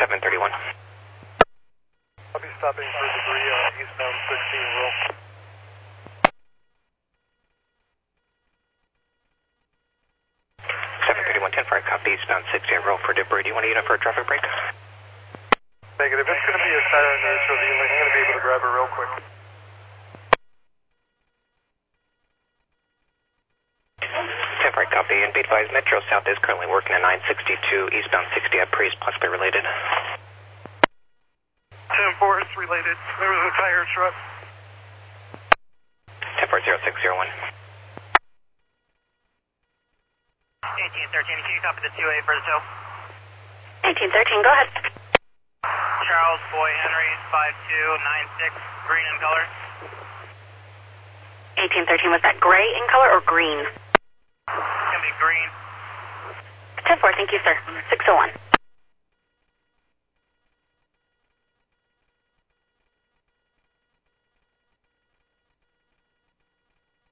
731. I'll be stopping for debris on eastbound 16 roll. 731-10 for a copy, eastbound 16 roll for debris. Do you want a unit for a traffic break? Negative. It's going to be a siren neutral. The link's going to be able to grab her real quick. 10 for a copy, and be advised, Metro South is currently working at 962, eastbound 60 at Priest, possibly related. 10-4, it's related. There was a tire truck. 10-4-0601. 1813, can you copy the 2A for the tow? 1813, go ahead. Charles Boy Henry, 5296, green in color. 1813, was that gray in color or green? It's going to be green. 10-4, thank you, sir. 601.